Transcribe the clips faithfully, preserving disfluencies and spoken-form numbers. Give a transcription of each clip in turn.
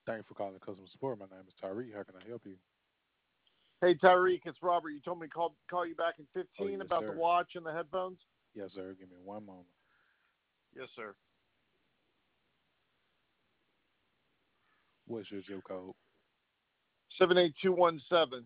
Thank you for calling customer support. My name is Tyreek. How can I help you? Hey Tyreek, it's Robert. You told me to call call you back in Oh, fifteen yes, about the sir. watch and the headphones. Yes, sir. Give me one moment. Yes, sir. What's your zip code? Seven eight two one seven.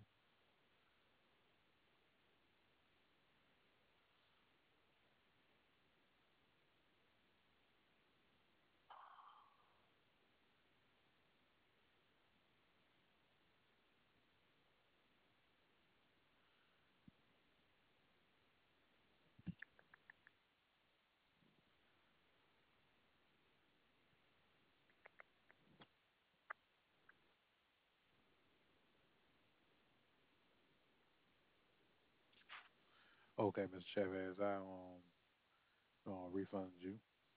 Okay, mister Chavez, I um uh, refunded you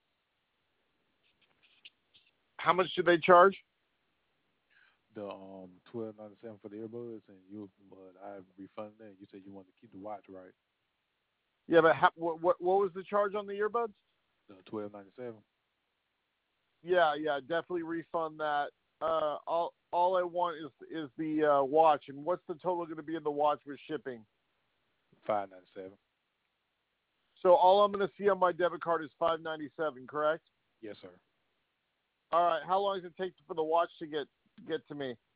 How much do they charge? the um twelve ninety seven for the earbuds, and you but I refunded that. You said you wanted to keep the watch, right? Yeah, but how, what, what what was the charge on the earbuds? The twelve ninety seven, Yeah, yeah, definitely refund that. Uh, all all I want is is the uh, watch, and what's the total going to be in the watch with shipping? five ninety seven. So all I'm going to see on my debit card is five ninety seven, correct? Yes, sir. All right. How long does it take for the watch to get get to me?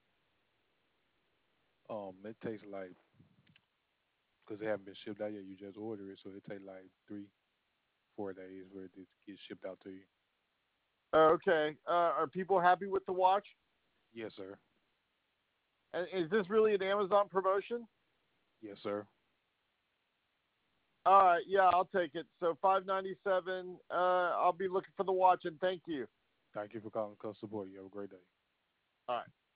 Um, it takes like because they haven't been shipped out yet. You just order it, so it takes like three, four days for it to get shipped out to you. Uh, okay. Uh, are people happy with the watch? Yes, sir. And is this really an Amazon promotion? Yes, sir. All right. Yeah, I'll take it. So five ninety seven. Uh, I'll be looking for the watch, and thank you. Thank you for calling customer support. You have a great day. All right.